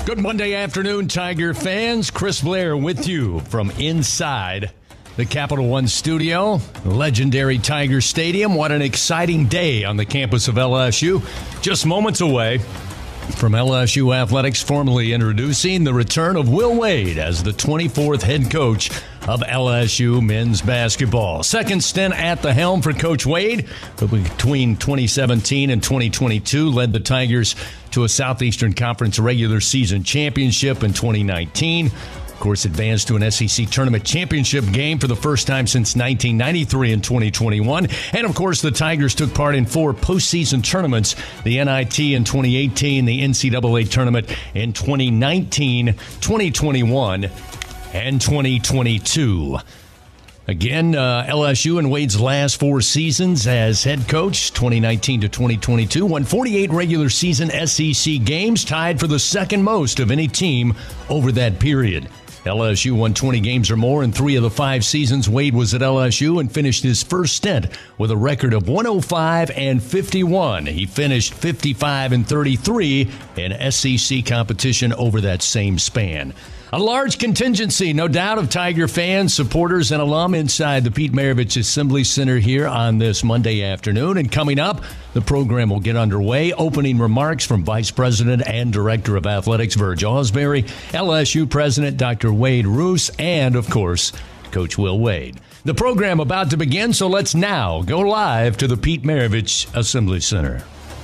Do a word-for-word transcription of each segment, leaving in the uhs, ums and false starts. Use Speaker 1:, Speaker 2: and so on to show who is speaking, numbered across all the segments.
Speaker 1: Good Monday afternoon, Tiger fans. Chris Blair with you from inside the Capital One studio, legendary Tiger Stadium. What an exciting day on the campus of L S U. Just moments away from L S U Athletics formally introducing the return of Will Wade as the twenty-fourth head coach of L S U men's basketball. Second stint at the helm for Coach Wade, but between twenty seventeen and twenty twenty-two led the Tigers to a Southeastern Conference regular season championship in twenty nineteen. Of course, advanced to an S E C tournament championship game for the first time since nineteen ninety-three in twenty twenty-one. And, of course, the Tigers took part in four postseason tournaments, the N I T in twenty eighteen, the N C double A tournament in twenty nineteen, twenty twenty-one, and twenty twenty-two. Again, uh, L S U in Wade's last four seasons as head coach, twenty nineteen to twenty twenty-two, won forty-eight regular season S E C games, tied for the second most of any team over that period. L S U won twenty games or more in three of the five seasons Wade was at L S U and finished his first stint with a record of one oh five and fifty-one. He finished fifty-five and thirty-three in S E C competition over that same span. A large contingency, no doubt, of Tiger fans, supporters, and alum inside the Pete Maravich Assembly Center here on this Monday afternoon. And coming up, the program will get underway. Opening remarks from Vice President and Director of Athletics Verge Ausberry, L S U President Doctor Wade Roos, and, of course, Coach Will Wade. The program about to begin, so let's now go live to the Pete Maravich Assembly Center.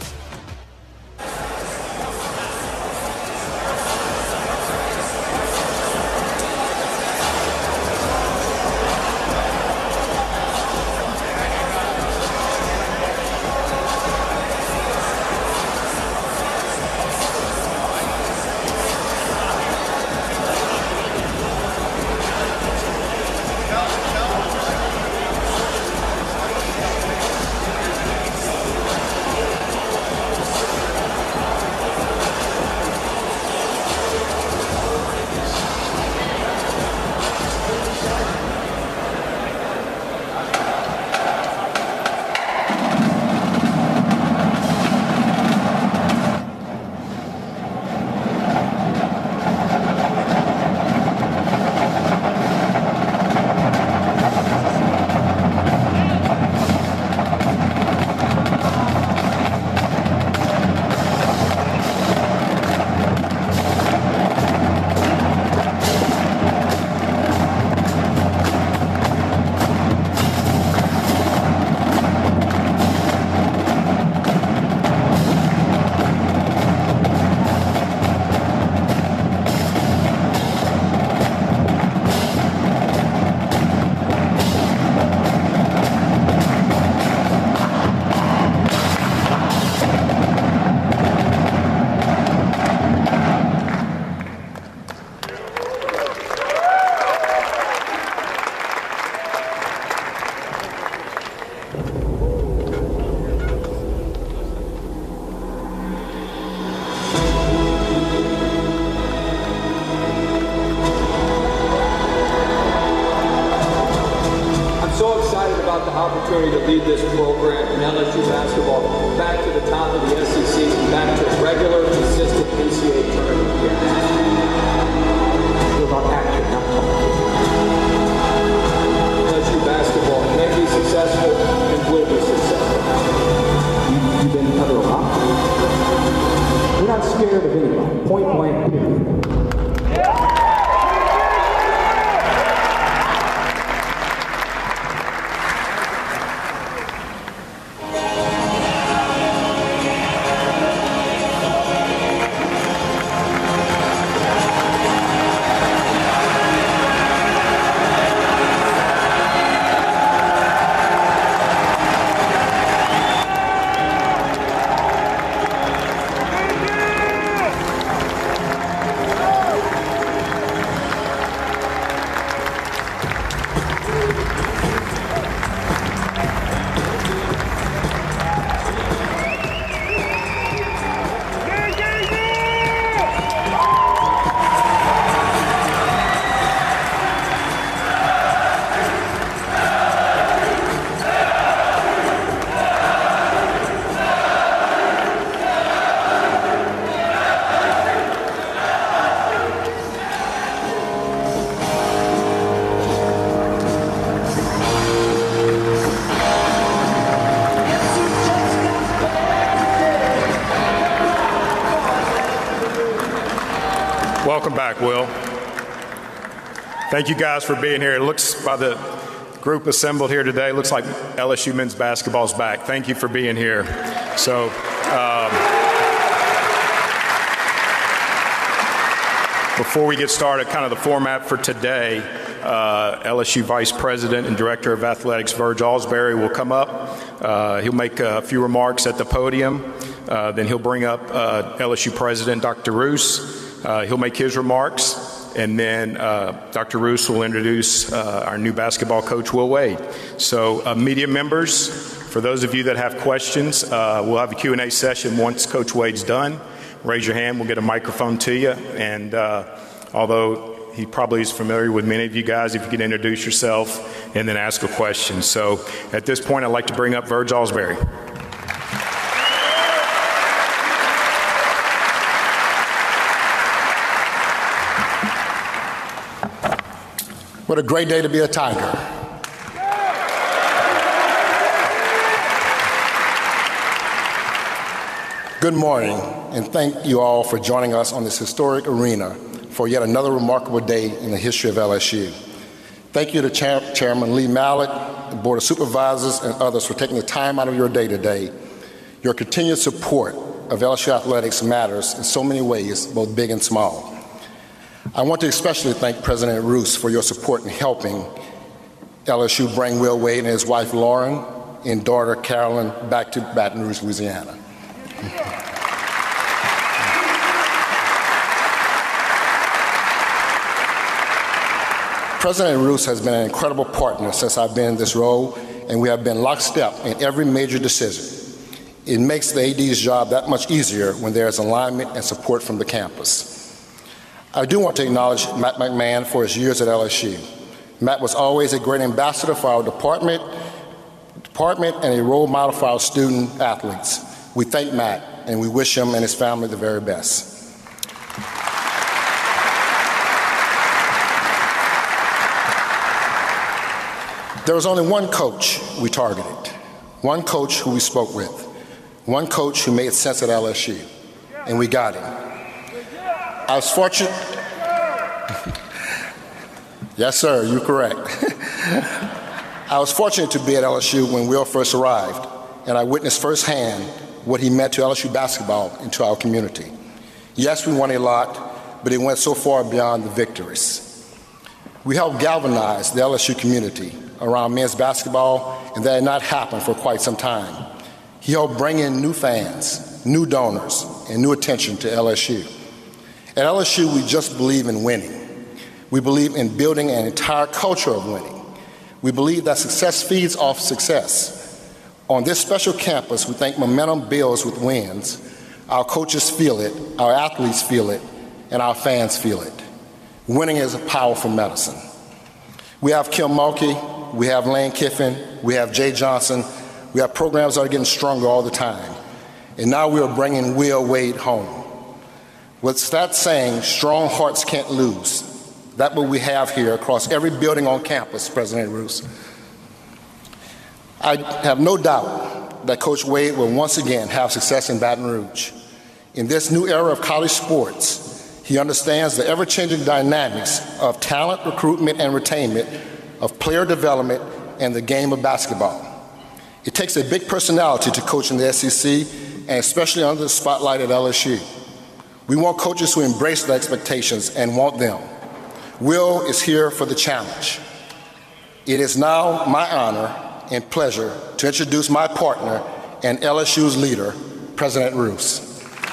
Speaker 2: opportunity to lead this program in L S U basketball back to the top of the S E C and back to regular, consistent N C double A tournament games. It's about action, not talk. L S U basketball can be successful and will be successful.
Speaker 3: You, you've been under a rock. We're not scared of anybody. Point blank, period.
Speaker 4: back, Will. Thank you guys for being here. It looks, by the group assembled here today, looks like L S U men's basketball is back. Thank you for being here. So, um, before we get started, kind of the format for today, uh, L S U Vice President and Director of Athletics, Verge Alsbury, will come up. Uh, he'll make a few remarks at the podium. Uh, then he'll bring up uh, L S U President Doctor Roos. Uh, he'll make his remarks. And then uh, Doctor Roos will introduce uh, our new basketball coach, Will Wade. So uh, media members, for those of you that have questions, uh, we'll have a Q and A session once Coach Wade's done. Raise your hand, we'll get a microphone to you. And uh, although he probably is familiar with many of you guys, if you could introduce yourself and then ask a question. So at this point, I'd like to bring up Verge Alsbury.
Speaker 5: What a great day to be a Tiger. Good morning, and thank you all for joining us on this historic arena for yet another remarkable day in the history of L S U. Thank you to Chair Chairman Lee Mallett, the Board of Supervisors, and others for taking the time out of your day today. Your continued support of L S U athletics matters in so many ways, both big and small. I want to especially thank President Roos for your support in helping L S U bring Will Wade and his wife Lauren and daughter Carolyn back to Baton Rouge, Louisiana. President Roos has been an incredible partner since I've been in this role, and we have been lockstep in every major decision. It makes the A D's job that much easier when there is alignment and support from the campus. I do want to acknowledge Matt McMahon for his years at L S U. Matt was always a great ambassador for our department, department and a role model for our student athletes. We thank Matt, and we wish him and his family the very best. There was only one coach we targeted, one coach who we spoke with, one coach who made sense at L S U, and we got him. I was fortunate. Yes, sir, you're correct. I was fortunate to be at L S U when Will first arrived, and I witnessed firsthand what he meant to L S U basketball and to our community. Yes, we won a lot, but it went so far beyond the victories. We helped galvanize the L S U community around men's basketball, and that had not happened for quite some time. He helped bring in new fans, new donors, and new attention to L S U. At L S U, we just believe in winning. We believe in building an entire culture of winning. We believe that success feeds off success. On this special campus, we think momentum builds with wins. Our coaches feel it, our athletes feel it, and our fans feel it. Winning is a powerful medicine. We have Kim Mulkey, we have Lane Kiffin, we have Jay Johnson. We have programs that are getting stronger all the time. And now we are bringing Will Wade home. What's that saying, strong hearts can't lose? That's what we have here across every building on campus, President Roos. I have no doubt that Coach Wade will once again have success in Baton Rouge. In this new era of college sports, he understands the ever-changing dynamics of talent, recruitment, and retainment, of player development, and the game of basketball. It takes a big personality to coach in the S E C, and especially under the spotlight at L S U. We want coaches who embrace the expectations and want them. Will is here for the challenge. It is now my honor and pleasure to introduce my partner and L S U's leader, President Roos.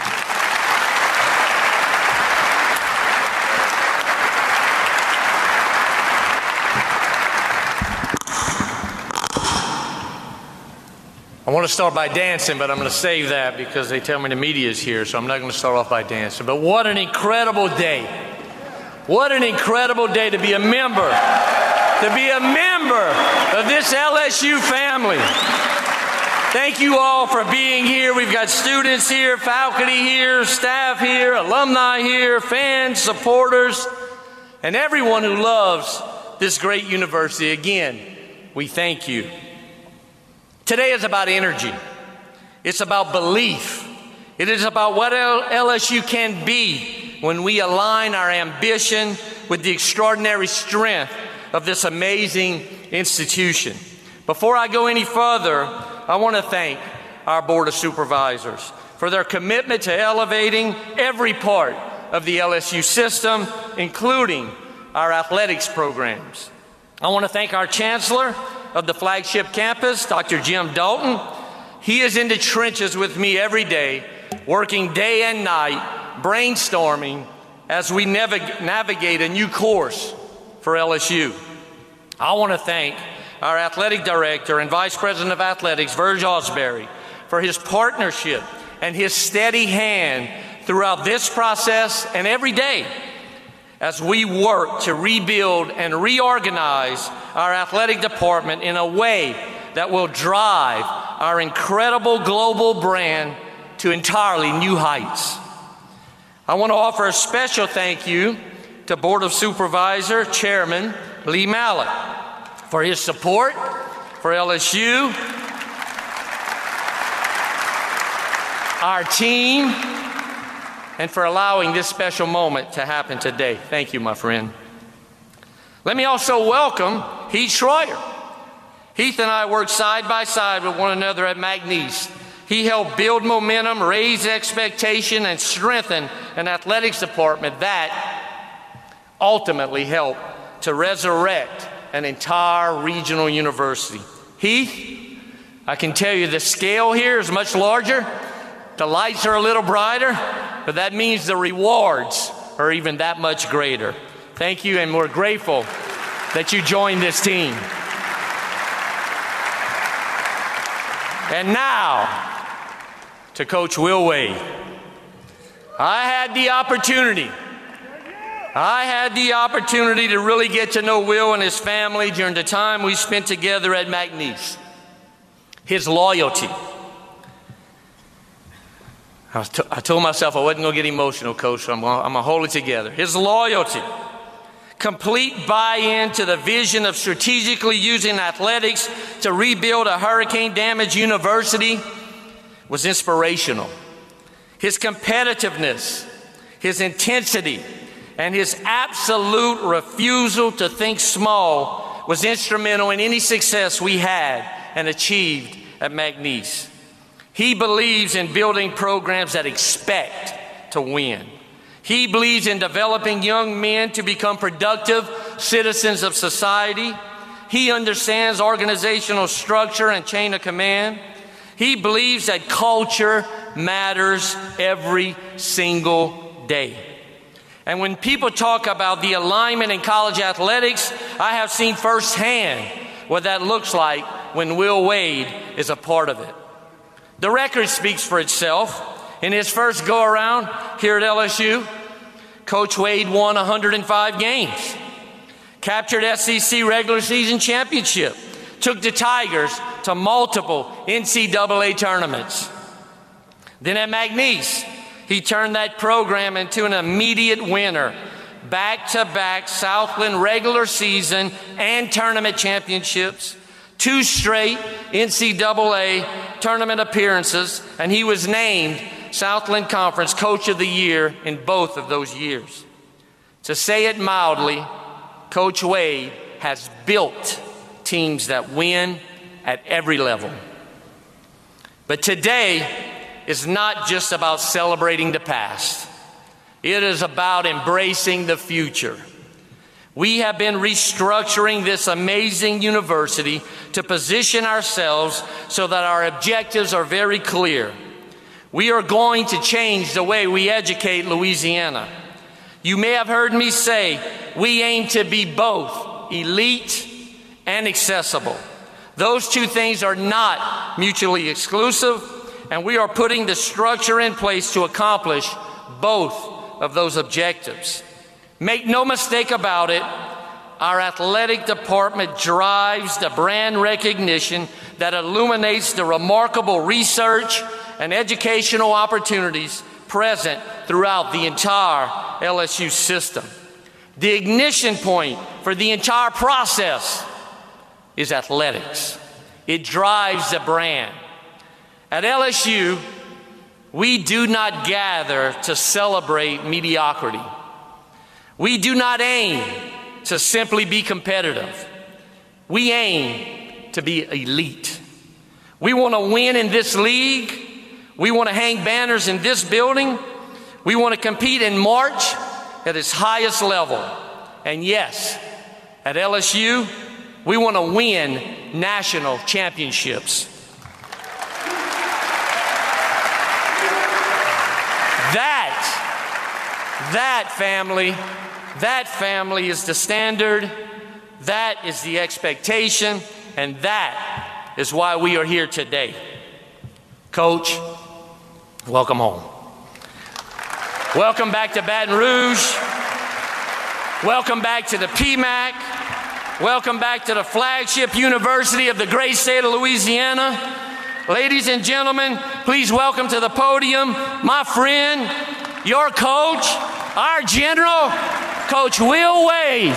Speaker 6: I want to start by dancing, but I'm going to save that because they tell me the media is here, so I'm not going to start off by dancing. But what an incredible day. What an incredible day to be a member, to be a member of this L S U family. Thank you all for being here. We've got students here, faculty here, staff here, alumni here, fans, supporters, and everyone who loves this great university. Again, we thank you. Today is about energy. It's about belief. It is about what L S U can be when we align our ambition with the extraordinary strength of this amazing institution. Before I go any further, I want to thank our Board of Supervisors for their commitment to elevating every part of the L S U system, including our athletics programs. I want to thank our Chancellor of the flagship campus, Doctor Jim Dalton. He is in the trenches with me every day, working day and night, brainstorming as we navig- navigate a new course for L S U. I want to thank our Athletic Director and Vice President of Athletics, Verge Osbury, for his partnership and his steady hand throughout this process and every day as we work to rebuild and reorganize our athletic department in a way that will drive our incredible global brand to entirely new heights. I want to offer a special thank you to Board of Supervisor Chairman Lee Mallett for his support for L S U, our team, and for allowing this special moment to happen today. Thank you, my friend. Let me also welcome Heath Schroyer. Heath and I worked side by side with one another at McNeese. He helped build momentum, raise expectation, and strengthen an athletics department that ultimately helped to resurrect an entire regional university. Heath, I can tell you the scale here is much larger. The lights are a little brighter, but that means the rewards are even that much greater. Thank you, and we're grateful that you joined this team. And now, to Coach Will Wade. I had the opportunity, I had the opportunity to really get to know Will and his family during the time we spent together at McNeese. His loyalty. I, was t- I told myself I wasn't going to get emotional, Coach, so I'm going to hold it together. His loyalty, complete buy-in to the vision of strategically using athletics to rebuild a hurricane-damaged university was inspirational. His competitiveness, his intensity, and his absolute refusal to think small was instrumental in any success we had and achieved at McNeese. He believes in building programs that expect to win. He believes in developing young men to become productive citizens of society. He understands organizational structure and chain of command. He believes that culture matters every single day. And when people talk about the alignment in college athletics, I have seen firsthand what that looks like when Will Wade is a part of it. The record speaks for itself. In his first go-around here at L S U, Coach Wade won one hundred five games, captured S E C regular season championship, took the Tigers to multiple N C double A tournaments. Then at McNeese, he turned that program into an immediate winner, back-to-back Southland regular season and tournament championships, two straight N C double A tournament appearances, and he was named Southland Conference Coach of the Year in both of those years. To say it mildly, Coach Wade has built teams that win at every level. But today is not just about celebrating the past. It is about embracing the future. We have been restructuring this amazing university to position ourselves so that our objectives are very clear. We are going to change the way we educate Louisiana. You may have heard me say we aim to be both elite and accessible. Those two things are not mutually exclusive, and we are putting the structure in place to accomplish both of those objectives. Make no mistake about it, our athletic department drives the brand recognition that illuminates the remarkable research and educational opportunities present throughout the entire L S U system. The ignition point for the entire process is athletics. It drives the brand. At L S U, we do not gather to celebrate mediocrity. We do not aim to simply be competitive. We aim to be elite. We want to win in this league. We want to hang banners in this building. We want to compete in March at its highest level. And yes, at L S U, we want to win national championships. That, that family, that family is the standard, that is the expectation, and that is why we are here today. Coach, welcome home. Welcome back to Baton Rouge. Welcome back to the P MAC. Welcome back to the flagship university of the great state of Louisiana. Ladies and gentlemen, please welcome to the podium my friend, your coach, our general, Coach Will Wade.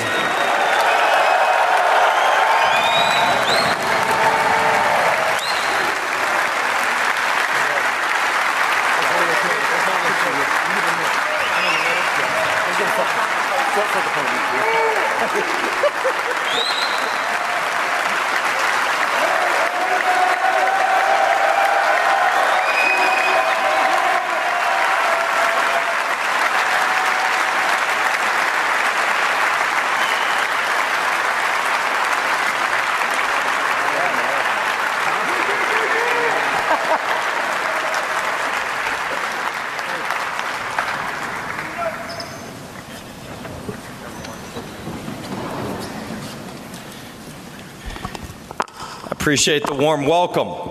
Speaker 7: Appreciate the warm welcome.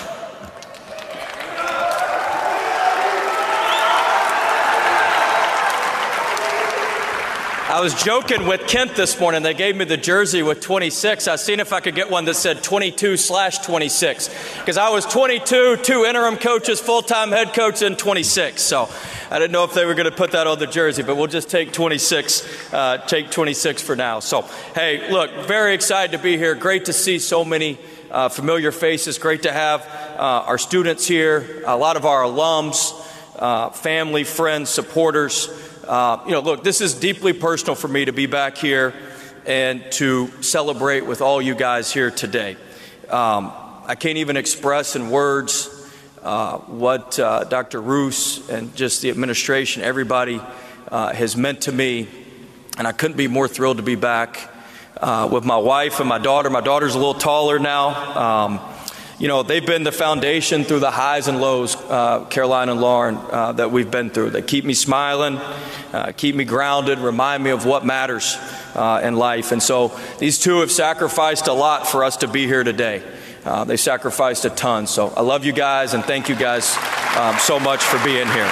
Speaker 7: I was joking with Kent this morning. They gave me the jersey with twenty-six. I was seeing if I could get one that said twenty-two slash twenty-six. Because I was twenty-two, two interim coaches, full-time head coach, and twenty-six. So I didn't know if they were going to put that on the jersey, but we'll just take twenty-six, uh, take twenty-six for now. So, hey, look, very excited to be here. Great to see so many uh, familiar faces. Great to have uh, our students here, a lot of our alums, uh, family, friends, supporters. Uh, you know, look, this is deeply personal for me to be back here and to celebrate with all you guys here today. Um, I can't even express in words uh, what uh, Doctor Roos and just the administration, everybody uh, has meant to me. And I couldn't be more thrilled to be back uh, with my wife and my daughter. My daughter's a little taller now. Um, You know, they've been the foundation through the highs and lows, uh, Caroline and Lauren, uh, that we've been through. They keep me smiling, uh, keep me grounded, remind me of what matters uh, in life. And so these two have sacrificed a lot for us to be here today. Uh, they sacrificed a ton. So I love you guys and thank you guys um, so much for being here.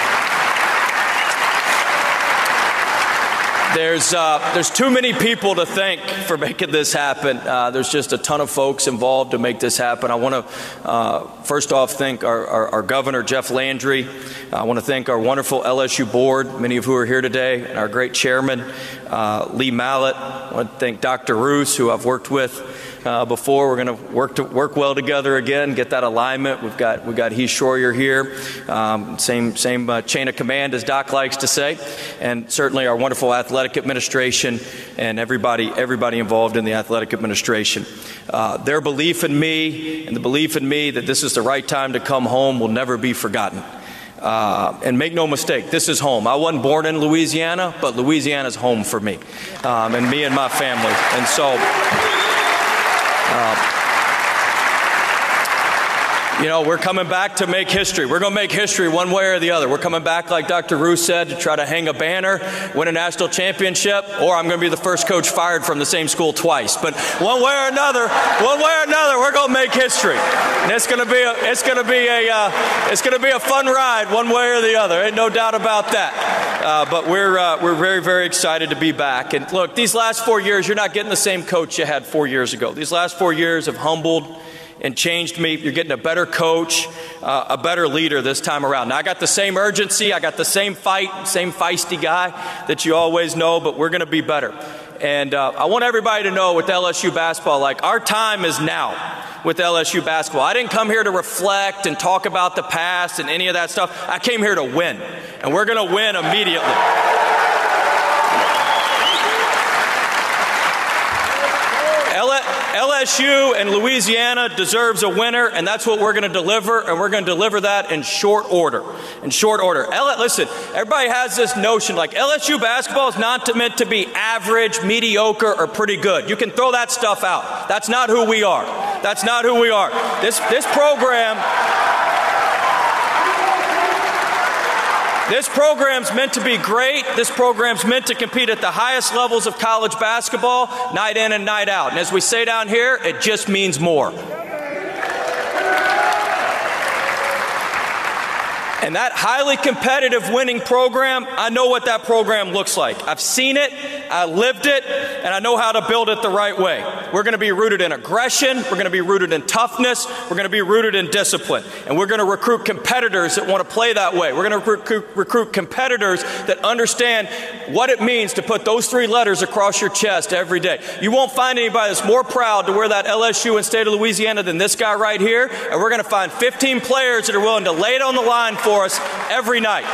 Speaker 7: There's, uh, there's too many people to thank for making this happen. Uh, there's just a ton of folks involved to make this happen. I want to uh, first off thank our, our, our governor, Jeff Landry. I want to thank our wonderful L S U board, many of who are here today, and our great chairman, uh, Lee Mallett. I want to thank Doctor Roos, who I've worked with Uh, before. We're going to work to work well together again, get that alignment. We've got we've got Heath Schroyer here, um, same same uh, chain of command as Doc likes to say, and certainly our wonderful athletic administration and everybody everybody involved in the athletic administration. Uh, their belief in me and the belief in me that this is the right time to come home will never be forgotten. Uh, and make no mistake, this is home. I wasn't born in Louisiana, but Louisiana's home for me, um, and me and my family, and so. Uh, you know, we're coming back to make history. We're going to make history one way or the other. We're coming back, like Doctor Roos said, to try to hang a banner, win a national championship, or I'm going to be the first coach fired from the same school twice. But one way or another, one way or another, we're going to make history, and it's going to be a, it's going to be a, uh, it's going to be a fun ride, one way or the other. Ain't no doubt about that. Uh, but we're uh, we're very very excited to be back. And look, these last four years, you're not getting the same coach you had four years ago. These last four years have humbled and changed me. You're getting a better coach, uh, a better leader this time around. Now, I got the same urgency, I got the same fight, same feisty guy that you always know, but we're going to be better. And uh, I want everybody to know with L S U basketball, like, our time is now with L S U basketball. I didn't come here to reflect and talk about the past and any of that stuff. I came here to win, and we're going to win immediately. L S U and Louisiana deserves a winner, and that's what we're going to deliver, and we're going to deliver that in short order. In short order. L- listen, everybody has this notion like L S U basketball is not meant to be average, mediocre, or pretty good. You can throw that stuff out. That's not who we are. That's not who we are. This this program. This program's meant to be great. This program's meant to compete at the highest levels of college basketball, night in and night out. And as we say down here, it just means more. And that highly competitive winning program, I know what that program looks like. I've seen it, I lived it, and I know how to build it the right way. We're going to be rooted in aggression, we're going to be rooted in toughness, we're going to be rooted in discipline. And we're going to recruit competitors that want to play that way. We're going to recruit, recruit competitors that understand what it means to put those three letters across your chest every day. You won't find anybody that's more proud to wear that L S U and State of Louisiana than this guy right here. And we're going to find fifteen players that are willing to lay it on the line for us every night.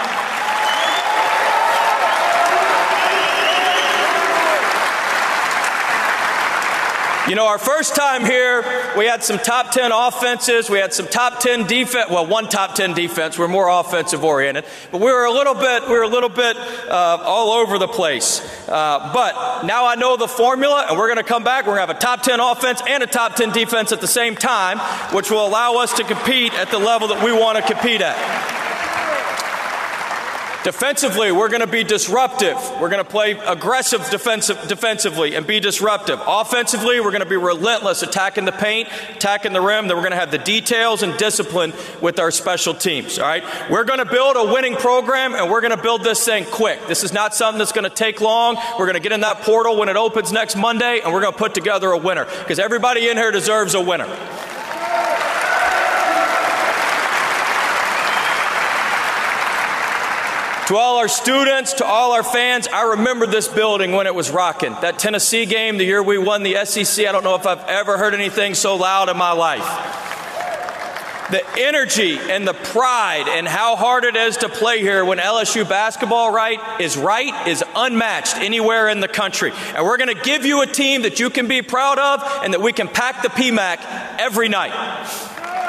Speaker 7: You know, our first time here, we had some top ten offenses, we had some top ten defense, well, one top ten defense, we're more offensive oriented, but we were a little bit, we were a little bit uh, all over the place. Uh, but now I know the formula, and we're going to come back, we're going to have a top ten offense and a top ten defense at the same time, which will allow us to compete at the level that we want to compete at. Defensively, we're going to be disruptive. We're going to play aggressive defensive, defensively and be disruptive. Offensively, we're going to be relentless, attacking the paint, attacking the rim. Then we're going to have the details and discipline with our special teams. All right, we're going to build a winning program, and we're going to build this thing quick. This is not something that's going to take long. We're going to get in that portal when it opens next Monday, and we're going to put together a winner because everybody in here deserves a winner. To all our students, to all our fans, I remember this building when it was rocking. That Tennessee game, the year we won the S E C, I don't know if I've ever heard anything so loud in my life. The energy and the pride and how hard it is to play here when L S U basketball right is right is unmatched anywhere in the country. And we're going to give you a team that you can be proud of and that we can pack the P M A C every night.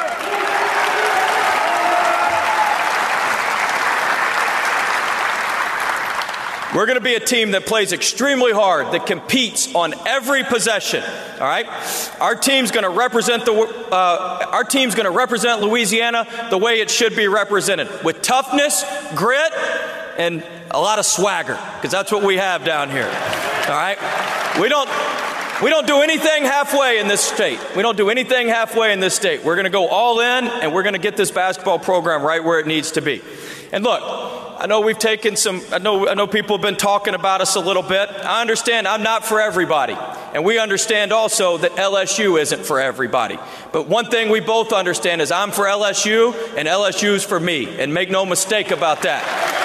Speaker 7: We're going to be a team that plays extremely hard, that competes on every possession. All right, our team's going to represent the uh, our team's going to represent Louisiana the way it should be represented, with toughness, grit, and a lot of swagger, because that's what we have down here. All right, we don't. We don't do anything halfway in this state. We don't do anything halfway in this state. We're going to go all in, and we're going to get this basketball program right where it needs to be. And look, I know we've taken some, I know, I know people have been talking about us a little bit. I understand I'm not for everybody. And we understand also that L S U isn't for everybody. But one thing we both understand is I'm for L S U, and L S U's for me. And make no mistake about that.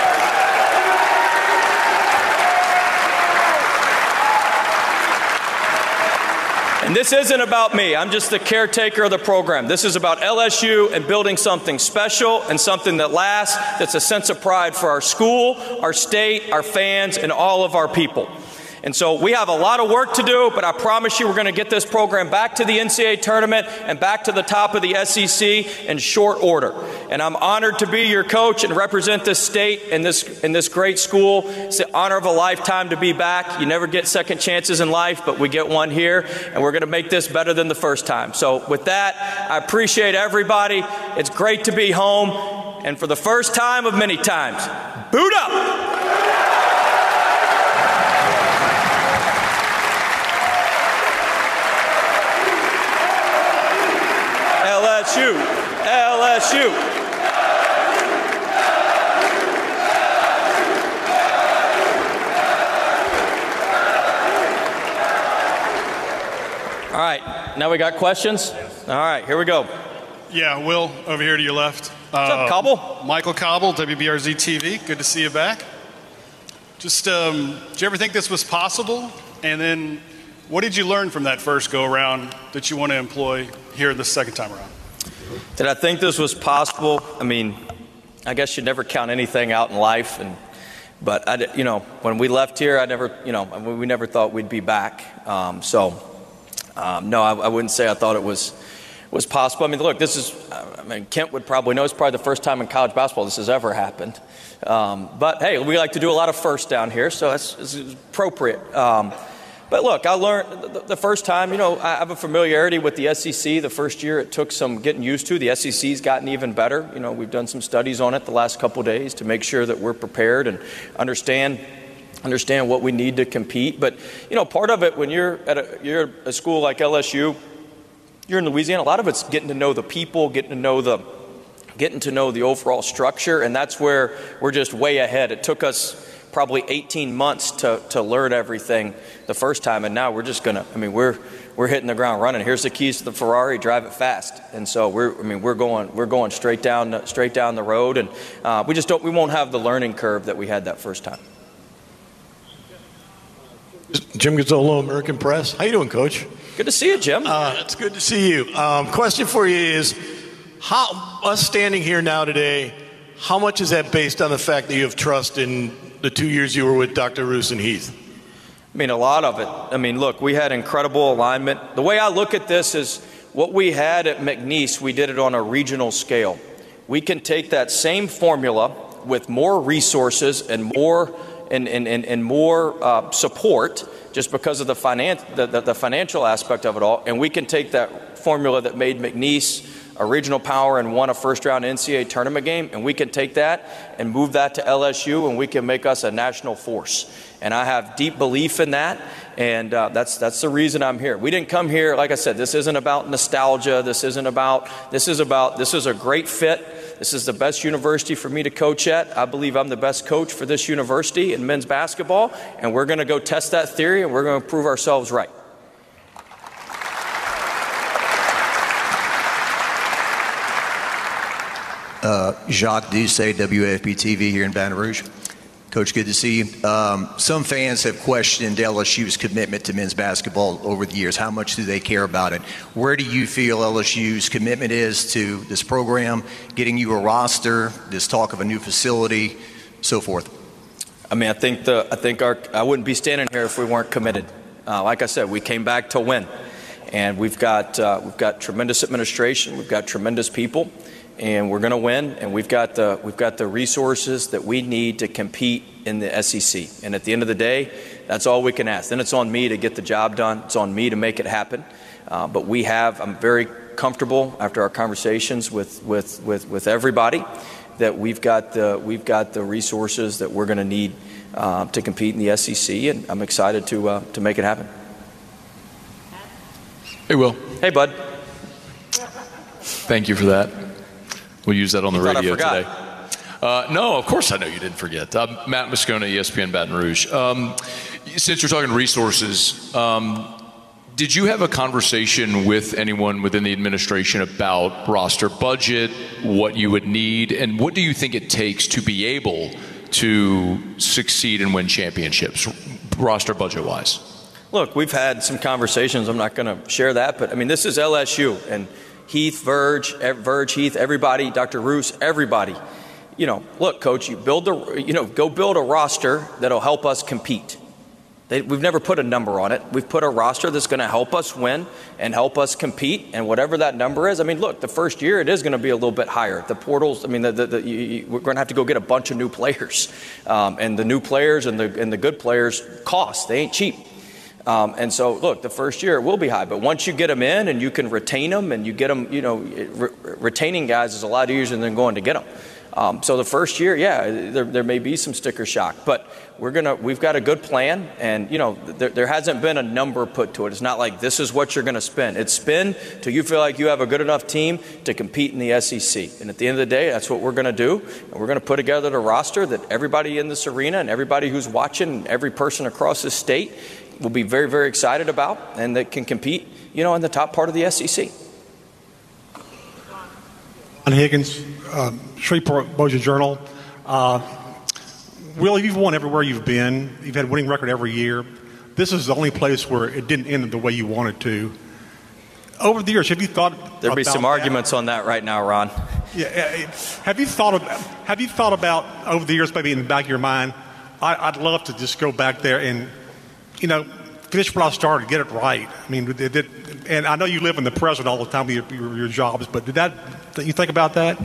Speaker 7: And this isn't about me. I'm just the caretaker of the program. This is about L S U and building something special and something that lasts, that's a sense of pride for our school, our state, our fans, and all of our people. And so we have a lot of work to do, but I promise you we're going to get this program back to the N C double A tournament and back to the top of the S E C in short order. And I'm honored to be your coach and represent this state and this, and this great school. It's the honor of a lifetime to be back. You never get second chances in life, but we get one here, and we're going to make this better than the first time. So with that, I appreciate everybody. It's great to be home. And for the first time of many times, boot up! L S U, L S U. All right, now we got questions? All right, here we go.
Speaker 8: Yeah, Will, over here to your left.
Speaker 7: What's uh, up, Cobble?
Speaker 8: Michael Cobble, W B R Z T V. Good to see you back. Just, um, did you ever think this was possible? And then what did you learn from that first go-around that you want to employ here the second time around?
Speaker 7: Did I think this was possible? I mean, I guess you never count anything out in life. And But, I, you know, when we left here, I never, you know, we never thought we'd be back. Um, so, um, no, I, I wouldn't say I thought it was was possible. I mean, look, this is, I mean, Kent would probably know, it's probably the first time in college basketball this has ever happened. Um, but, hey, we like to do a lot of firsts down here, so that's, that's appropriate. Um, but, look, I learned the, the first time, you know, I have a familiarity with the S E C. The first year it took some getting used to. The S E C's gotten even better. You know, we've done some studies on it the last couple of days to make sure that we're prepared and understand understand what we need to compete. But, you know, part of it when you're at a, you're at a school like L S U, you're in Louisiana, a lot of it's getting to know the people, getting to know the getting to know the overall structure, and that's where we're just way ahead. It took us probably eighteen months to, to learn everything the first time, and now we're just gonna, I mean, we're we're hitting the ground running. Here's the keys to the Ferrari, drive it fast. And so we're, I mean, we're going we're going straight down straight down the road, and uh, we just don't we won't have the learning curve that we had that first time.
Speaker 9: Jim Gazzolo, American Press. How you doing, Coach?
Speaker 7: Good to see you, Jim.
Speaker 9: Uh, it's good to see you. Um, question for you is, how us standing here now today, how much is that based on the fact that you have trust in the two years you were with Doctor Roos and Heath?
Speaker 7: I mean, a lot of it. I mean, look, we had incredible alignment. The way I look at this is what we had at McNeese, we did it on a regional scale. We can take that same formula with more resources and more and, and, and, and more uh, support, just because of the, finan- the, the, the financial aspect of it all, and we can take that formula that made McNeese a regional power and won a first-round N C double A tournament game, and we can take that and move that to L S U, and we can make us a national force. And I have deep belief in that, and uh, that's that's the reason I'm here. We didn't come here, like I said, this isn't about nostalgia. This isn't about, this is about, this is a great fit. This is the best university for me to coach at. I believe I'm the best coach for this university in men's basketball, and we're going to go test that theory, and we're going to prove ourselves right.
Speaker 10: Uh, Jacques Doucet, W A F B T V here in Baton Rouge. Coach, good to see you. Um, some fans have questioned L S U's commitment to men's basketball over the years. How much do they care about it? Where do you feel L S U's commitment is to this program, getting you a roster, this talk of a new facility, so forth?
Speaker 7: I mean, I think the I think our I wouldn't be standing here if we weren't committed. Uh, like I said, we came back to win, and we've got uh, we've got tremendous administration, we've got tremendous people, and we're going to win. And we've got the we've got the resources that we need to compete in the S E C. And at the end of the day, that's all we can ask. Then it's on me to get the job done. It's on me to make it happen. Uh, but we have. I'm very comfortable after our conversations with with with with everybody that we've got the we've got the resources that we're going to need uh, to compete in the S E C, and I'm excited to uh, to make it happen.
Speaker 11: Hey, Will.
Speaker 7: Hey, bud.
Speaker 11: Thank you for that. We'll use that on the
Speaker 7: You thought I
Speaker 11: radio
Speaker 7: forgot.
Speaker 11: today. Uh, no, of course I know you didn't forget. Uh, Matt Moscona, E S P N Baton Rouge. Um, since you're talking resources, um, did you have a conversation with anyone within the administration about roster budget, what you would need, and what do you think it takes to be able to succeed and win championships, roster budget-wise?
Speaker 7: Look, we've had some conversations. I'm not going to share that, but I mean, this is L S U, and Heath, Verge, Verge, Heath, everybody, Doctor Roos, everybody. You know, look, Coach, you build a, you know, go build a roster that'll help us compete. They, we've never put a number on it. We've put a roster that's going to help us win and help us compete, and whatever that number is. I mean, look, the first year it is going to be a little bit higher. The portals, I mean, the, the, the, you, you, we're going to have to go get a bunch of new players, um, and the new players and the and the good players cost. They ain't cheap. Um, and so, look, the first year it will be high, but once you get them in and you can retain them and you get them, you know, re- retaining guys is a lot easier than going to get them. Um, so the first year, yeah, there, there may be some sticker shock, but we're gonna, we've got a good plan, and you know, there, there hasn't been a number put to it. It's not like this is what you're going to spend. It's spend till you feel like you have a good enough team to compete in the S E C. And at the end of the day, that's what we're going to do. And we're going to put together the roster that everybody in this arena and everybody who's watching, and every person across this state will be very, very excited about, and that can compete, you know, in the top part of the S E C.
Speaker 12: John Higgins, uh, Shreveport Bossier Journal. Uh, Will, you've won everywhere you've been. You've had a winning record every year. this is the only place where it didn't end the way you wanted to. Over the years, have you thought
Speaker 7: There'll be some
Speaker 12: that?
Speaker 7: arguments on that right now, Ron.
Speaker 12: Yeah, have you thought about, have you thought about over the years, maybe in the back of your mind, I, I'd love to just go back there and, you know, finish what I started, get it right. I mean, it, it, and I know you live in the present all the time with your, your, your jobs, but did that, you think about that?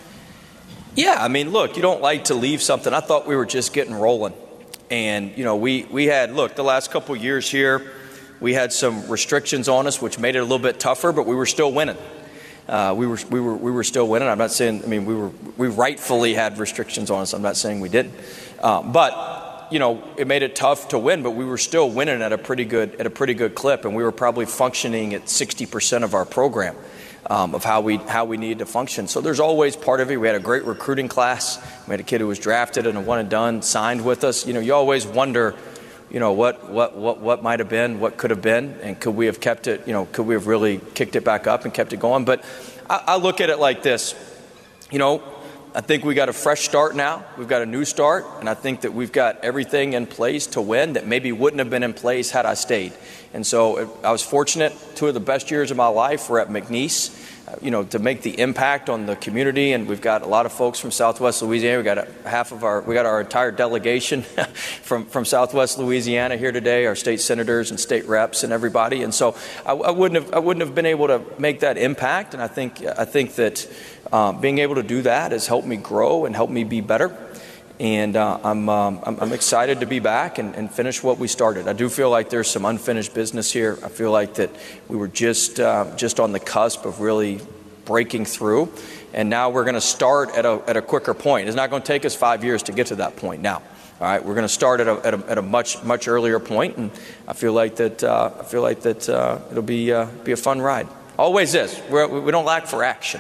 Speaker 7: Yeah, I mean, look, you don't like to leave something. I thought we were just getting rolling. And, you know, we, we had, look, the last couple of years here, we had some restrictions on us, which made it a little bit tougher, but we were still winning. Uh, we were we were we were still winning. I'm not saying. I mean, we were we rightfully had restrictions on us. I'm not saying we didn't. Uh, but you know, it made it tough to win. But we were still winning at a pretty good at a pretty good clip, and we were probably functioning at sixty percent of our program um, of how we how we needed to function. So there's always part of it. We had a great recruiting class. We had a kid who was drafted and a one and done signed with us. You know, you always wonder, you know, what what what what might have been, what could have been, and could we have kept it, you know, could we have really kicked it back up and kept it going? But I, I look at it like this, you know, I think we got a fresh start now. We've got a new start, and I think that we've got everything in place to win that maybe wouldn't have been in place had I stayed. And so I was fortunate. Two of the best years of my life were at McNeese. You know, to make the impact on the community, and we've got a lot of folks from Southwest Louisiana. We got a, half of our, we got our entire delegation from from Southwest Louisiana here today. Our state senators and state reps and everybody. And so I, I wouldn't have, I wouldn't have been able to make that impact. And I think, I think that uh, being able to do that has helped me grow and helped me be better. And uh, I'm, um, I'm I'm excited to be back and, and finish what we started. I do feel like there's some unfinished business here. I feel like that we were just uh, just on the cusp of really breaking through, and now we're going to start at a at a quicker point. It's not going to take us five years to get to that point. Now, all right, we're going to start at a at a, at a much much earlier point, and I feel like that uh, I feel like that uh, it'll be uh, be a fun ride. Always is. We're, we don't lack for action.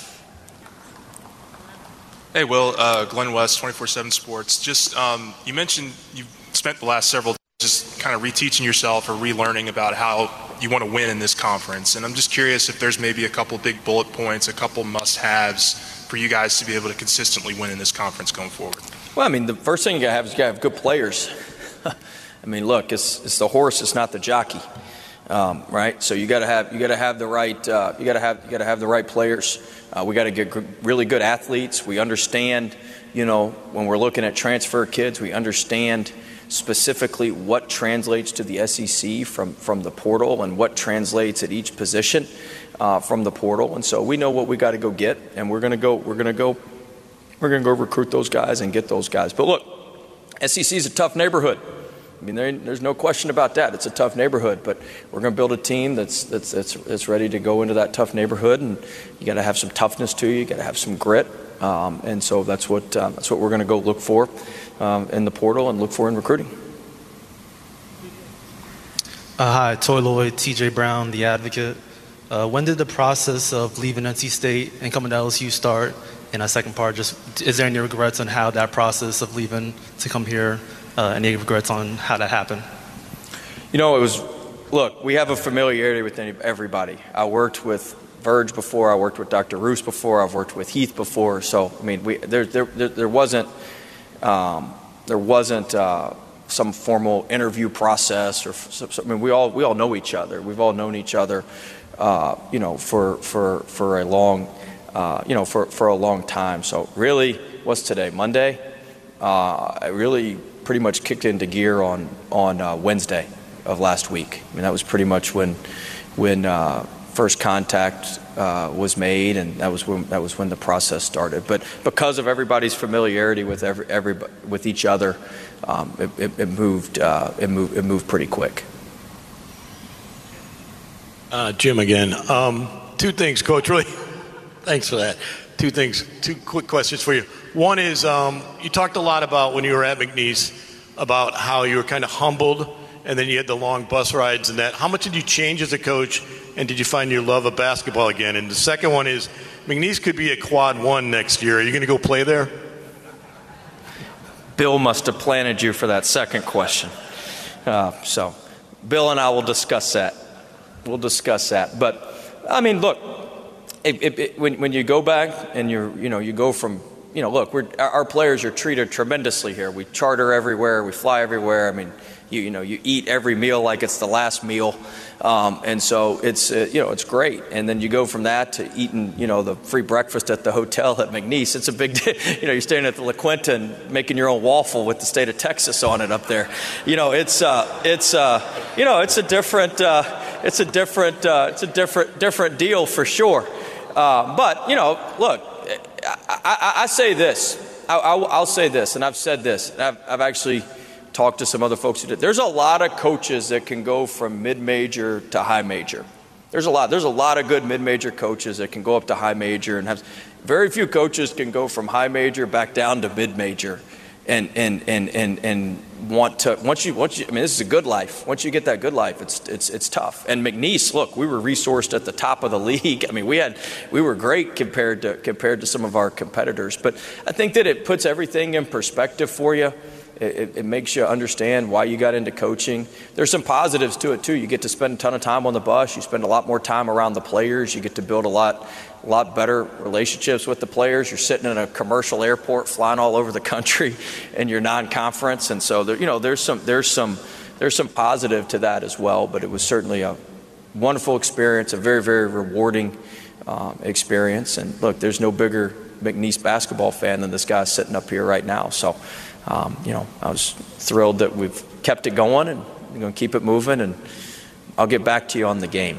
Speaker 13: Hey, Will, uh, Glenn West, twenty-four seven Sports. Just, um, you mentioned you've spent the last several days just kind of reteaching yourself or relearning about how you want to win in this conference. And I'm just curious if there's maybe a couple big bullet points, a couple must-haves for you guys to be able to consistently win in this conference going forward.
Speaker 7: Well, I mean, the first thing you got to have is you got to have good players. I mean, look, it's, it's the horse, it's not the jockey. Um, right, so you got to have you got to have the right uh, you got to have you got to have the right players. Uh, we got to get g- really good athletes. We understand, you know, when we're looking at transfer kids, we understand specifically what translates to the S E C from from the portal and what translates at each position uh, from the portal. And so we know what we got to go get, and we're gonna go we're gonna go we're gonna go recruit those guys and get those guys. But look, S E C is a tough neighborhood. I mean, there, there's no question about that. It's a tough neighborhood, but we're going to build a team that's that's that's, that's ready to go into that tough neighborhood, and you got to have some toughness to you. You got to have some grit, um, and so that's what um, that's what we're going to go look for um, in the portal and look for in recruiting.
Speaker 14: Uh, hi, Toy Lloyd, T J Brown, The Advocate. Uh, when did the process of leaving N C State and coming to L S U start? And a second part, just is there any regrets on how that process of leaving to come here? Uh, any regrets on how that happened?
Speaker 7: You know, it was, look, we have a familiarity with everybody. I worked with Verge before. I worked with Doctor Roos before. I've worked with Heath before. So, I mean, we, there, there, there wasn't, um, there wasn't uh, some formal interview process, or so, I mean, we all we all know each other. We've all known each other, uh, you know, for for for a long, uh, you know, for for a long time. So, really, what's today? Monday. Uh, I really. pretty much kicked into gear on on uh, Wednesday of last week. I mean, that was pretty much when when uh, first contact uh, was made, and that was when that was when the process started. But because of everybody's familiarity with every, every with each other, um, it, it, it moved uh, it moved it moved pretty quick.
Speaker 9: Uh, Jim again. Um, two things, Coach. Really, thanks for that. Two things. Two quick questions for you. One is, um, you talked a lot about when you were at McNeese about how you were kind of humbled, and then you had the long bus rides and that. How much did you change as a coach, and did you find your love of basketball again? And the second one is, McNeese could be a quad one next year. Are you going to go play there?
Speaker 7: Bill must have planted you for that second question. Uh, so, Bill and I will discuss that. We'll discuss that. But, I mean, look, it, it, it, when, when you go back and you're, you know, you go from, you know, look, we're, our players are treated tremendously here. We charter everywhere. We fly everywhere. I mean, you you know you eat every meal like it's the last meal, um, and so it's uh, you know it's great. And then you go from that to eating you know the free breakfast at the hotel at McNeese. It's a big day. You know you're staying at the La Quinta and making your own waffle with the state of Texas on it up there. You know it's uh, it's uh, you know it's a different uh, it's a different uh, it's a different different deal for sure. Uh, but you know look, I, I, I say this. I, I'll, I'll say this, and I've said this. And I've, I've actually talked to some other folks who did. There's a lot of coaches that can go from mid-major to high major. There's a lot. There's a lot of good mid-major coaches that can go up to high major, and have very few coaches can go from high major back down to mid-major, and and and and and want to once you once you. I mean, this is a good life. Once you get that good life, it's it's it's tough. And McNeese, look, we were resourced at the top of the league. I mean, we had we were great compared to compared to some of our competitors. But I think that it puts everything in perspective for you. It, it makes you understand why you got into coaching. There's some positives to it too. You get to spend a ton of time on the bus. You spend a lot more time around the players. You get to build a lot, a lot better relationships with the players. You're sitting in a commercial airport, flying all over the country, in your non-conference, and so there, you know, there's some, there's some, there's some positive to that as well. But it was certainly a wonderful experience, a very, very rewarding um, experience. And look, there's no bigger McNeese basketball fan than this guy sitting up here right now. So. Um, you know, I was thrilled that we've kept it going, and we're going to keep it moving, and I'll get back to you on the game.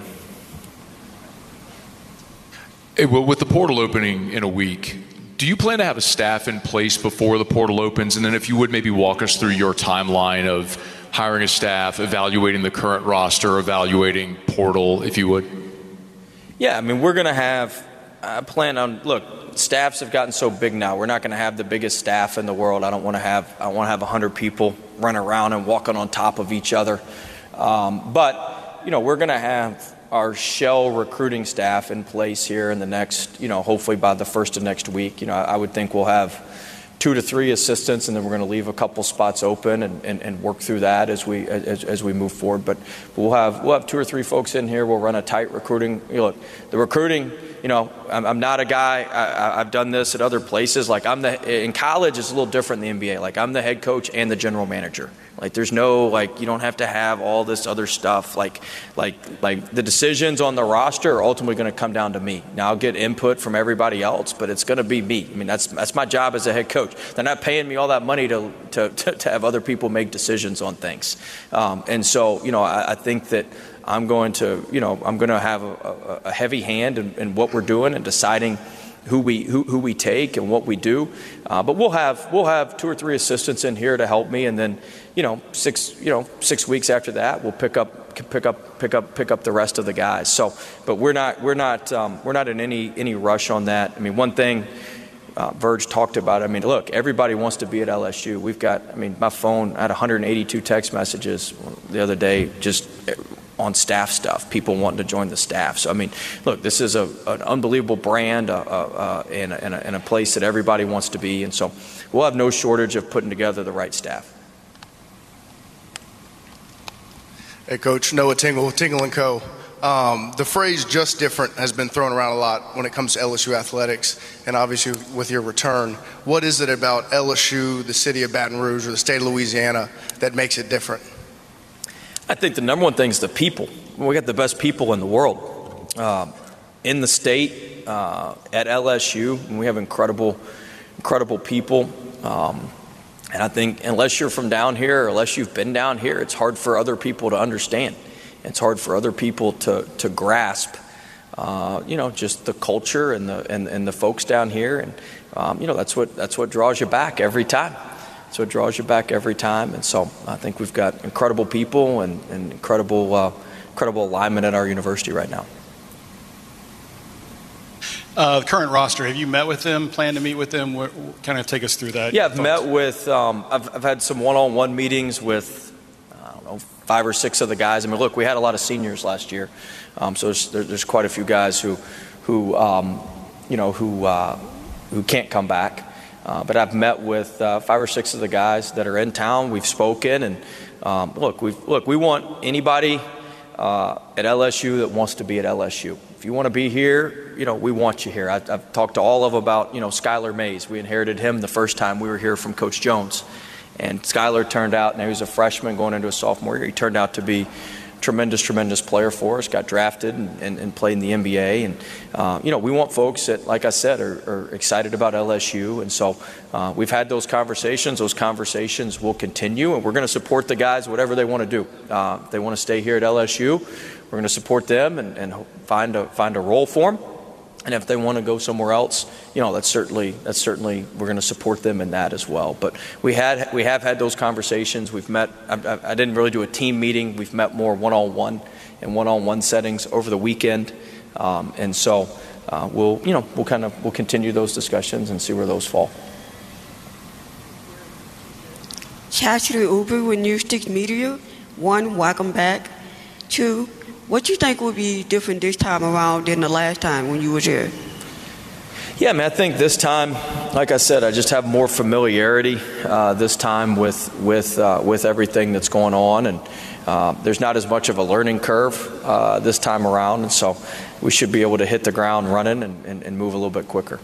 Speaker 11: Hey, well, with the portal opening in a week, do you plan to have a staff in place before the portal opens? And then if you would maybe walk us through your timeline of hiring a staff, evaluating the current roster, evaluating portal, if you would.
Speaker 7: Yeah, I mean, we're going to have, I plan on, look, staffs have gotten so big now. We're not going to have the biggest staff in the world. I don't want to have, I want to have one hundred people running around and walking on top of each other. Um, but, you know, we're going to have our shell recruiting staff in place here in the next, you know, hopefully by the first of next week. You know, I would think we'll have two to three assistants, and then we're going to leave a couple spots open and, and, and work through that as we as, as we move forward. But we'll have we'll have two or three folks in here. We'll run a tight recruiting. You know, look, the recruiting. You know, I'm, I'm not a guy. I, I've done this at other places. Like I'm the in college, it's a little different in the N B A. Like I'm the head coach and the general manager. Like there's no like you don't have to have all this other stuff. Like like like the decisions on the roster are ultimately going to come down to me. Now I'll get input from everybody else, but it's going to be me. I mean that's that's my job as a head coach. They're not paying me all that money to to to, to have other people make decisions on things. Um, and so you know I, I think that. I'm going to, you know, I'm going to have a, a, a heavy hand in, in what we're doing and deciding who we who, who we take and what we do. Uh, but we'll have we'll have two or three assistants in here to help me, and then, you know, six you know six weeks after that, we'll pick up pick up pick up pick up the rest of the guys. So, but we're not we're not um, we're not in any any rush on that. I mean, one thing. Uh, Verge talked about it. I mean, look, everybody wants to be at L S U. We've got, I mean, my phone, I had one hundred eighty-two text messages the other day just on staff stuff, people wanting to join the staff. So, I mean, look, this is a, an unbelievable brand uh, uh, and, a, and, a, and a place that everybody wants to be. And so we'll have no shortage of putting together the right staff.
Speaker 15: Hey, Coach, Noah Tingle, Tingle and Co. Um, the phrase "just different" has been thrown around a lot when it comes to L S U athletics, and obviously with your return. What is it about L S U, the city of Baton Rouge, or the state of Louisiana that makes it different?
Speaker 7: I think the number one thing is the people. We got the best people in the world. Uh, in the state, uh, at L S U, and we have incredible, incredible people. Um, and I think unless you're from down here, or unless you've been down here, it's hard for other people to understand. It's hard for other people to to grasp, uh, you know, just the culture and the and, and the folks down here, and um, you know that's what that's what draws you back every time. That's what draws you back every time, and so I think we've got incredible people and, and incredible uh, incredible alignment at our university right now.
Speaker 8: Uh, the current roster, have you met with them? Plan to meet with them? What, kind of take us through that.
Speaker 7: Yeah, I've met with. Um, I've I've had some one-on-one meetings with. I don't know. Five or six of the guys. I mean, look, we had a lot of seniors last year, um, so there's, there's quite a few guys who, who, um, you know, who, uh, who can't come back. Uh, but I've met with uh, five or six of the guys that are in town. We've spoken, and um, look, we look, we want anybody uh, at L S U that wants to be at L S U. If you want to be here, you know, we want you here. I, I've talked to all of them about, you know, Skylar Mays. We inherited him the first time we were here from Coach Jones. And Skylar turned out, now he was a freshman going into a sophomore year, he turned out to be tremendous, tremendous player for us, got drafted and, and, and played in the N B A. And, uh, you know, we want folks that, like I said, are, are excited about L S U. And so uh, we've had those conversations. Those conversations will continue, and we're going to support the guys, whatever they want to do. Uh, if they want to stay here at L S U, we're going to support them and, and find a, find a role for them. And if they want to go somewhere else, you know, that's certainly, that's certainly, we're going to support them in that as well. But we had, we have had those conversations. We've met, I, I didn't really do a team meeting. We've met more one-on-one and one-on-one settings over the weekend. Um, and so uh, we'll, you know, we'll kind of, we'll continue those discussions and see where those fall.
Speaker 16: Chastity Uber with Newsticks Media. One, welcome back. Two, what do you think would be different this time around than the last time when you were here?
Speaker 7: Yeah, I mean, I think this time, like I said, I just have more familiarity uh, this time with with uh, with everything that's going on, and uh, there's not as much of a learning curve uh, this time around, and so we should be able to hit the ground running and, and, and move a little bit quicker.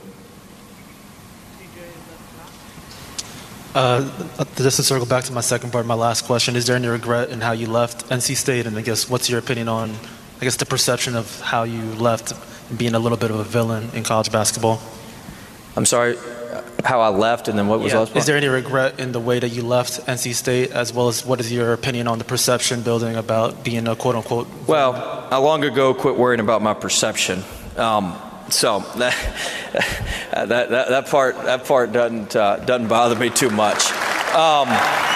Speaker 14: Uh, just to circle back to my second part, my last question, is there any regret in how you left N C State? And I guess what's your opinion on, I guess, the perception of how you left and being a little bit of a villain in college basketball?
Speaker 7: I'm sorry, how I left and then what was
Speaker 14: yeah.
Speaker 7: last part?
Speaker 14: Is there any regret in the way that you left N C State, as well as what is your opinion on the perception building about being a quote-unquote villain?
Speaker 7: Well, I long ago quit worrying about my perception. Um, So that, that that that part that part doesn't uh, doesn't bother me too much. Um,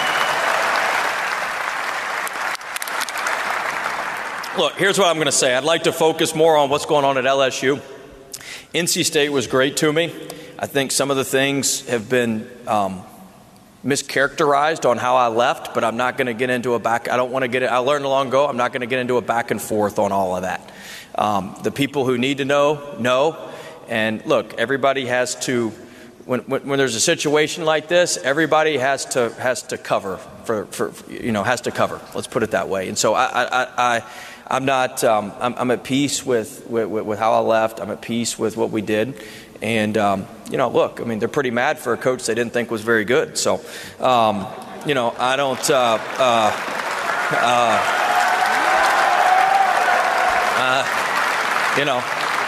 Speaker 7: look, here's what I'm going to say. I'd like to focus more on what's going on at L S U. N C State was great to me. I think some of the things have been um, mischaracterized on how I left, but I'm not going to get into a back. I don't want to get it. I learned long ago. I'm not going to get into a back and forth on all of that. Um, the people who need to know, know. And look, everybody has to, when, when, when there's a situation like this, everybody has to has to cover for, for you know, has to cover. Let's put it that way. And so I, I, I I'm not, um, I'm, I'm at peace with, with, with how I left. I'm at peace with what we did. And, um, you know, look, I mean, they're pretty mad for a coach they didn't think was very good. So, um, you know, I don't, uh, uh, uh, uh You know,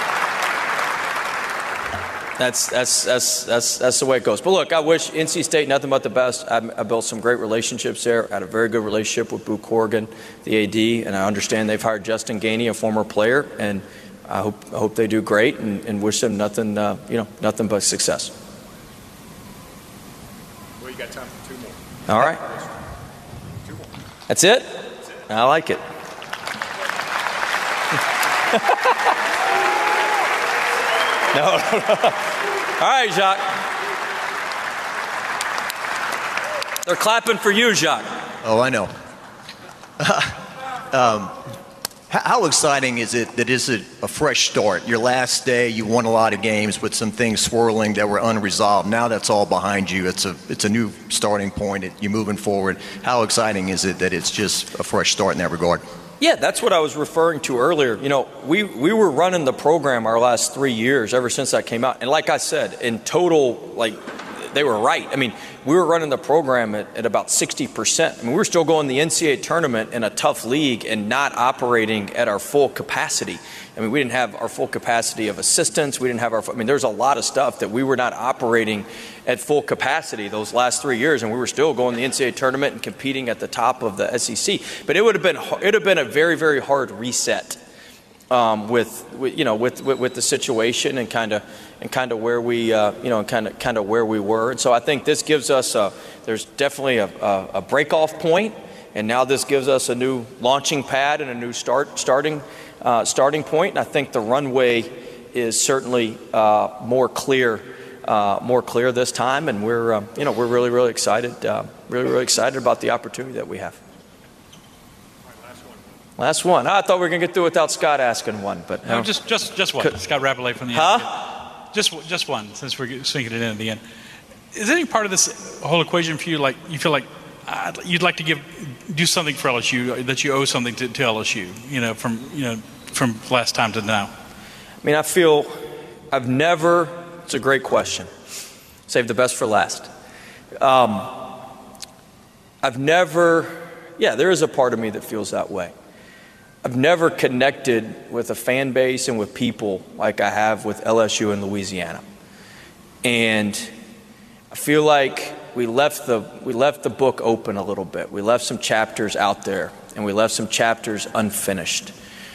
Speaker 7: that's that's that's that's that's the way it goes. But look, I wish N C State nothing but the best. I, I built some great relationships there. I had a very good relationship with Boo Corrigan, the A D, and I understand they've hired Justin Gainey, a former player, and I hope I hope they do great, and, and wish them nothing uh, you know nothing but success.
Speaker 8: Well, you got time for two more.
Speaker 7: All right,
Speaker 8: Two more.
Speaker 7: That's it. I like it. No, no, no. All right, Jacques. They're clapping for you, Jacques.
Speaker 10: Oh, I know. um, how exciting is it that it's a, a fresh start? Your last day, you won a lot of games with some things swirling that were unresolved. Now that's all behind you. It's a it's a new starting point. It, you're moving forward. How exciting is it that it's just a fresh start in that regard?
Speaker 7: Yeah, that's what I was referring to earlier. You know, we, we were running the program our last three years ever since that came out. And like I said, in total, like, they were right. I mean, we were running the program at, at about sixty percent. I mean, we were still going the N C double A tournament in a tough league and not operating at our full capacity. I mean, we didn't have our full capacity of assistants. We didn't have our, I mean, there's a lot of stuff that we were not operating at full capacity those last three years, and we were still going the N C double A tournament and competing at the top of the S E C. But it would have been, it would have been a very, very hard reset um, with, with, you know, with, with, with the situation and kind of, and kind of where we, uh, you know, kind of, kind of where we were. And so I think this gives us a, there's definitely a, a, a break-off point, and now this gives us a new launching pad and a new start, starting, uh, starting point. And I think the runway is certainly uh, more clear, uh, more clear this time, and we're, uh, you know, we're really, really excited, uh, really, really excited about the opportunity that we have. Last one. I thought we were going to get through without Scott asking one, but
Speaker 17: no, just just just one. Could, Scott Rappelé from the
Speaker 7: huh?
Speaker 17: End. Just just one, since we're sinking it in at the end. Is there any part of this whole equation for you, like you feel like uh, you'd like to give do something for L S U, that you owe something to, to L S U, you know, from you know from last time to now?
Speaker 7: I mean, I feel I've never. It's a great question. Save the best for last. Um, I've never, yeah, there is a part of me that feels that way. I've never connected with a fan base and with people like I have with L S U in Louisiana. And I feel like we left the we left the book open a little bit. We left some chapters out there, and we left some chapters unfinished.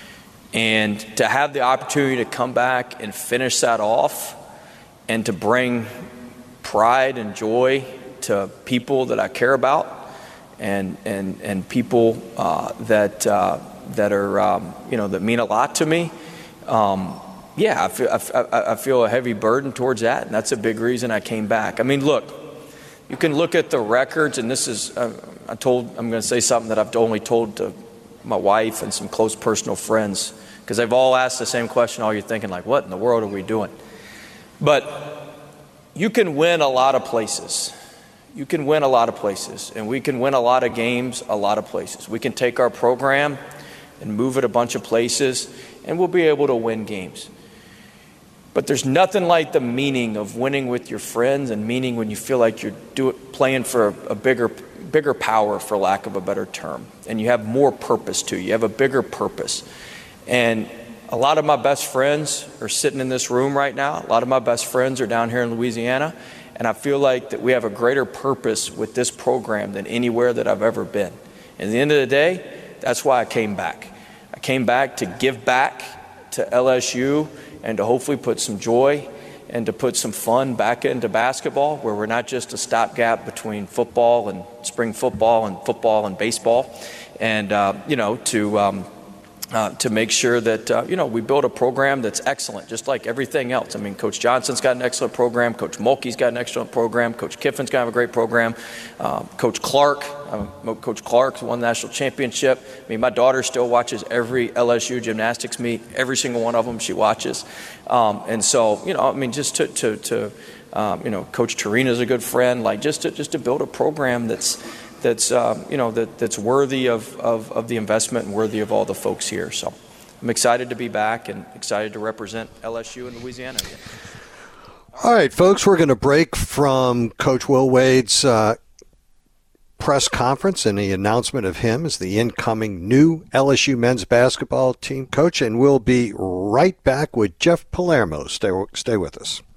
Speaker 7: And to have the opportunity to come back and finish that off, and to bring pride and joy to people that I care about, and and and people uh, that uh, that are um, you know that mean a lot to me. Um, yeah, I feel I, I feel a heavy burden towards that, and that's a big reason I came back. I mean, look, you can look at the records, and this is uh, I told I'm going to say something that I've only told to my wife and some close personal friends, because they've all asked the same question. All you're thinking, like, what in the world are we doing? But you can win a lot of places. You can win a lot of places, and we can win a lot of games a lot of places. We can take our program and move it a bunch of places, and we'll be able to win games. But there's nothing like the meaning of winning with your friends, and meaning when you feel like you're do it, playing for a, a bigger bigger power, for lack of a better term, and you have more purpose to you. You have a bigger purpose. And a lot of my best friends are sitting in this room right now. A lot of my best friends are down here in Louisiana. And I feel like that we have a greater purpose with this program than anywhere that I've ever been. And at the end of the day, that's why I came back. I came back to give back to L S U and to hopefully put some joy and to put some fun back into basketball, where we're not just a stopgap between football and spring football and football and baseball. And, uh, you know, to... Um, Uh, to make sure that, uh, you know, we build a program that's excellent, just like everything else. I mean, Coach Johnson's got an excellent program. Coach Mulkey's got an excellent program. Coach Kiffin's going to have a great program. Um, Coach Clark, um, Coach Clark won the national championship. I mean, my daughter still watches every L S U gymnastics meet. Every single one of them she watches. Um, and so, you know, I mean, just to, to, to um, you know, Coach Tarina's a good friend. Like, just to, just to build a program that's, that's um, you know that that's worthy of, of of the investment and worthy of all the folks here. So I'm excited to be back and excited to represent L S U in Louisiana again.
Speaker 18: All right, folks, we're going to break from Coach Will Wade's uh, press conference and the announcement of him as the incoming new L S U men's basketball team coach, and we'll be right back with Jeff Palermo. Stay stay with us.